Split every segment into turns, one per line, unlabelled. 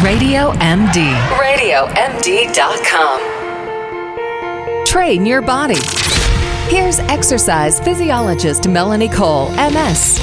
Radio MD. RadioMD.com. Train your body. Here's exercise physiologist Melanie Cole, MS.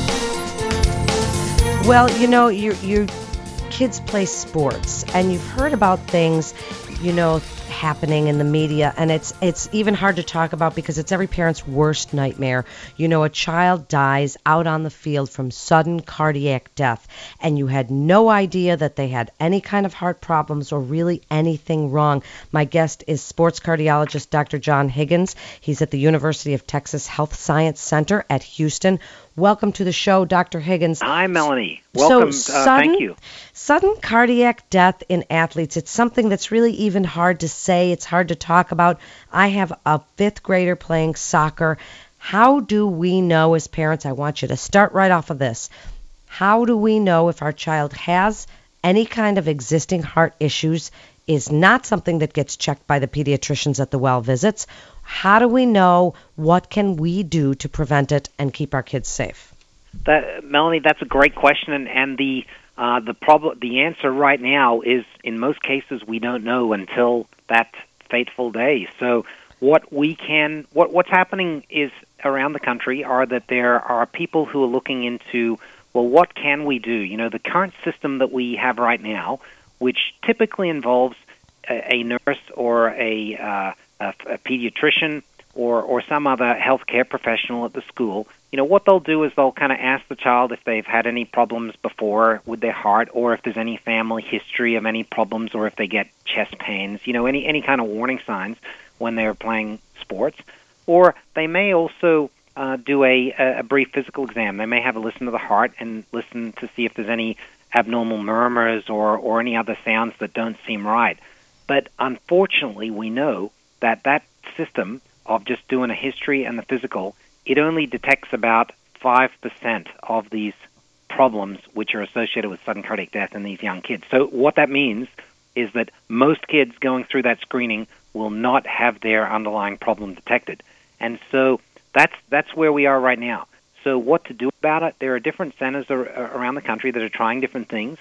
Well, you know, your kids play sports, and you've heard about things, you know, happening in the media, and it's even hard to talk about because it's every parent's worst nightmare. You know, a child dies out on the field from sudden cardiac death, and you had no idea that they had any kind of heart problems or really anything wrong. My guest is sports cardiologist Dr. John Higgins. He's at the University of Texas Health Science Center at Houston. Welcome to the show, Dr. Higgins.
Hi, Melanie. Welcome. Thank you.
Sudden cardiac death in athletes, it's something that's really even hard to say. It's hard to talk about. I have a fifth grader playing soccer. How do we know as parents? I want you to start right off of this. How do we know if our child has any kind of existing heart issues, is not something that gets checked by the pediatricians at the well visits? How do we know? What can we do to prevent it and keep our kids safe?
Melanie, that's a great question, and the answer right now is in most cases we don't know until that fateful day. So what's happening is around the country are that there are people who are looking into, well, what can we do? You know, the current system that we have right now, which typically involves a nurse or a pediatrician or some other healthcare professional at the school, you know, what they'll do is they'll kind of ask the child if they've had any problems before with their heart, or if there's any family history of any problems, or if they get chest pains, you know, any kind of warning signs when they're playing sports. Or they may also do a brief physical exam. They may have a listen to the heart and listen to see if there's any abnormal murmurs or any other sounds that don't seem right. But unfortunately, we know that system of just doing a history and the physical, it only detects about 5% of these problems which are associated with sudden cardiac death in these young kids. So what that means is that most kids going through that screening will not have their underlying problem detected. And so that's where we are right now. So what to do about it? There are different centers around the country that are trying different things.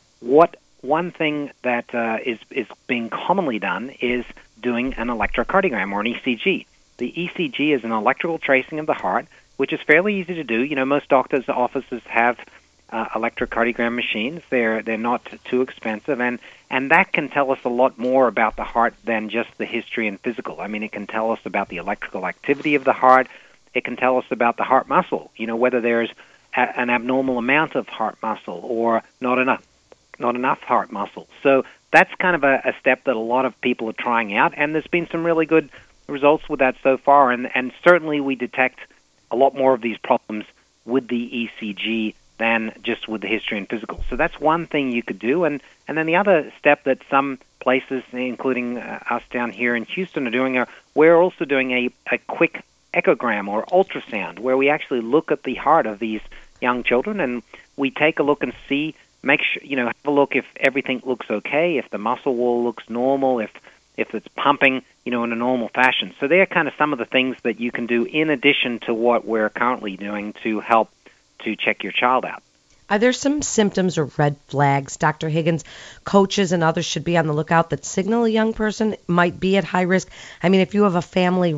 One thing that is being commonly done is doing an electrocardiogram or an ECG. The ECG is an electrical tracing of the heart, which is fairly easy to do. You know, most doctors' offices have electrocardiogram machines. They're not too expensive, and that can tell us a lot more about the heart than just the history and physical. I mean, it can tell us about the electrical activity of the heart. It can tell us about the heart muscle, you know, whether there's an abnormal amount of heart muscle or not enough heart muscle. So that's kind of a step that a lot of people are trying out, and there's been some really good results with that so far, and certainly we detect a lot more of these problems with the ECG than just with the history and physical. So that's one thing you could do, and then the other step that some places, including us down here in Houston, are doing, we're also doing a quick echogram or ultrasound, where we actually look at the heart of these young children, and we take a look and see, make sure, you know, have a look if everything looks okay, if the muscle wall looks normal, if it's pumping, you know, in a normal fashion. So they're kind of some of the things that you can do in addition to what we're currently doing to help to check your child out.
Are there some symptoms or red flags, Dr. Higgins, coaches and others should be on the lookout that signal a young person might be at high risk? I mean, if you have a family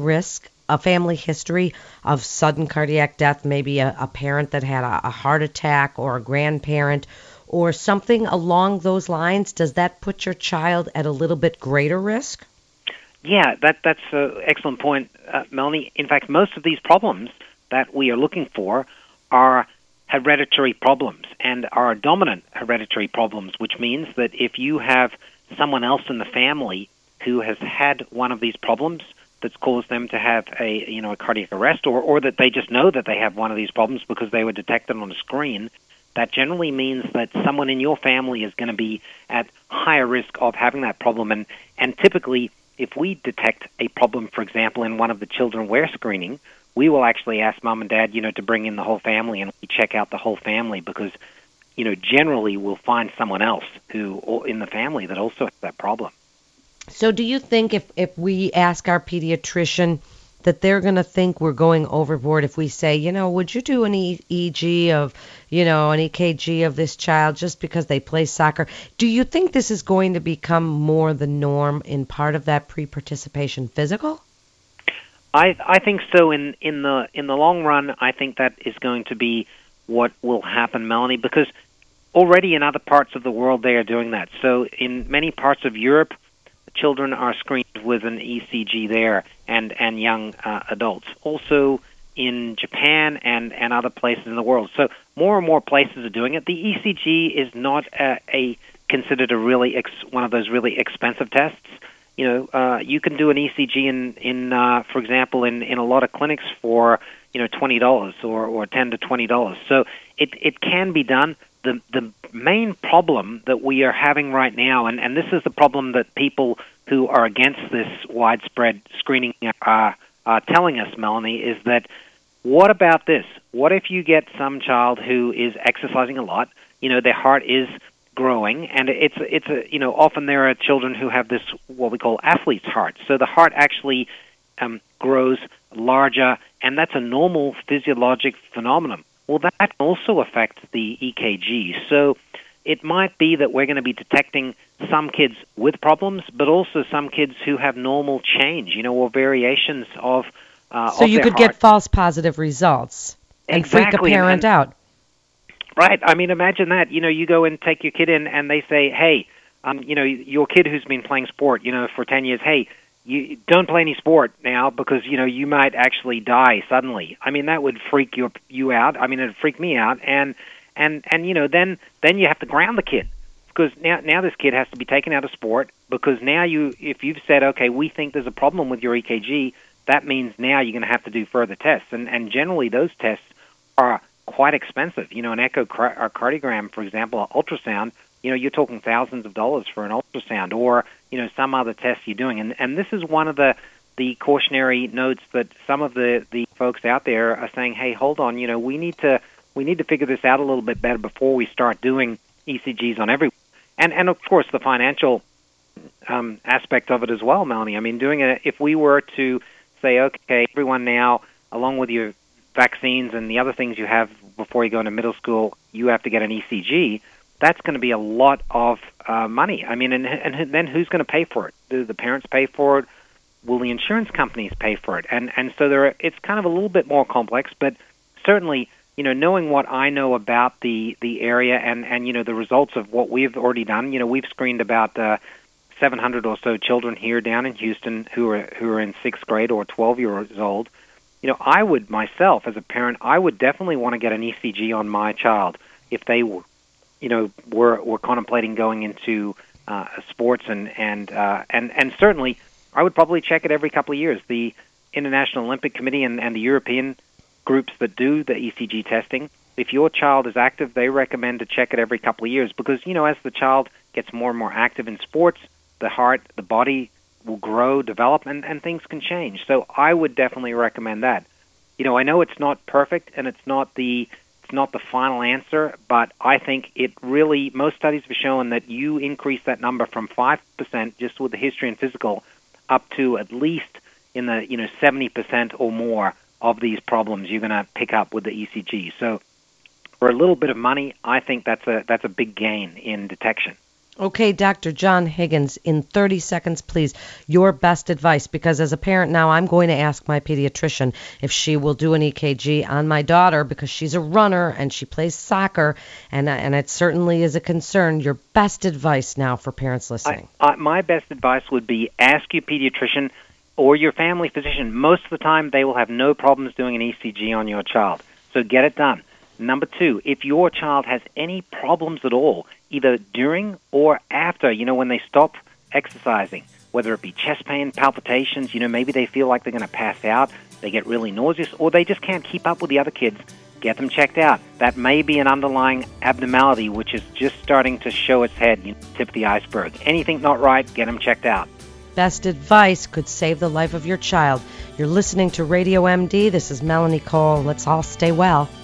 history of sudden cardiac death, maybe a parent that had a heart attack or a grandparent or something along those lines, does that put your child at a little bit greater risk?
Yeah, that's an excellent point, Melanie. In fact, most of these problems that we are looking for are hereditary problems and are dominant hereditary problems, which means that if you have someone else in the family who has had one of these problems that's caused them to have a cardiac arrest, or that they just know that they have one of these problems because they were detected on a screen, that generally means that someone in your family is going to be at higher risk of having that problem. And typically, if we detect a problem, for example, in one of the children we're screening, we will actually ask mom and dad, you know, to bring in the whole family, and we check out the whole family because, you know, generally we'll find someone else who in the family that also has that problem.
So do you think if we ask our pediatrician that they're going to think we're going overboard if we say, would you do an EEG of, an EKG of this child just because they play soccer? Do you think this is going to become more the norm in part of that pre-participation physical?
I think so. In the long run, I think that is going to be what will happen, Melanie, because already in other parts of the world they are doing that. So in many parts of Europe, children are screened with an ECG there, and young adults. Also in Japan and other places in the world. So more and more places are doing it. The ECG is not considered one of those really expensive tests. You can do an ECG in for example, in a lot of clinics for $20 or $10 to $20. So it can be done. The main problem that we are having right now, and this is the problem that people who are against this widespread screening are telling us, Melanie, is that what about this? What if you get some child who is exercising a lot, their heart is growing, and often there are children who have this, what we call athlete's heart. So the heart actually grows larger, and that's a normal physiologic phenomenon. Well, that can also affect the EKG. So it might be that we're going to be detecting some kids with problems, but also some kids who have normal change, or variations of
So you could
heart.
get false positive results and
Exactly.
freak a parent out.
Right. I mean, imagine that. You go and take your kid in, and they say, hey, your kid who's been playing sport, for 10 years, hey, you don't play any sport now because, you might actually die suddenly. I mean, that would freak you out. I mean, it'd freak me out. And then you have to ground the kid because now this kid has to be taken out of sport because now if you've said, okay, we think there's a problem with your EKG, that means now you're going to have to do further tests. And generally those tests are quite expensive. An echocardiogram, for example, an ultrasound, you're talking thousands of dollars for an ultrasound or, some other tests you're doing. And this is one of the cautionary notes that some of the folks out there are saying, hey, hold on, we need to figure this out a little bit better before we start doing ECGs on everyone. And of course, the financial aspect of it as well, Melanie. I mean, if we were to say, okay, everyone now, along with your vaccines and the other things you have before you go into middle school, you have to get an ECG, that's going to be a lot of money. I mean, and then who's going to pay for it? Do the parents pay for it? Will the insurance companies pay for it? And so it's kind of a little bit more complex, but certainly, knowing what I know about the area and the results of what we've already done, we've screened about 700 or so children here down in Houston who are in 6th grade or 12 years old. I would myself, as a parent, I would definitely want to get an ECG on my child if they were contemplating going into sports and certainly I would probably check it every couple of years. The International Olympic Committee and the European groups that do the ECG testing, if your child is active, they recommend to check it every couple of years because, as the child gets more and more active in sports, the heart, the body will grow, develop, and things can change. So I would definitely recommend that. I know it's not perfect and it's not the final answer, but I think it really, most studies have shown that you increase that number from 5% just with the history and physical up to at least in the 70% or more of these problems you're going to pick up with the ECG. So for a little bit of money, I think that's a big gain in detection.
Okay, Dr. John Higgins, in 30 seconds, please, your best advice, because as a parent now, I'm going to ask my pediatrician if she will do an EKG on my daughter because she's a runner and she plays soccer, and it certainly is a concern. Your best advice now for parents listening.
My best advice would be ask your pediatrician or your family physician. Most of the time, they will have no problems doing an ECG on your child, so get it done. Number 2, if your child has any problems at all, either during or after, when they stop exercising, whether it be chest pain, palpitations, maybe they feel like they're going to pass out, they get really nauseous, or they just can't keep up with the other kids, get them checked out. That may be an underlying abnormality which is just starting to show its head, tip of the iceberg. Anything not right, get them checked out.
Best advice could save the life of your child. You're listening to Radio MD. This is Melanie Cole. Let's all stay well.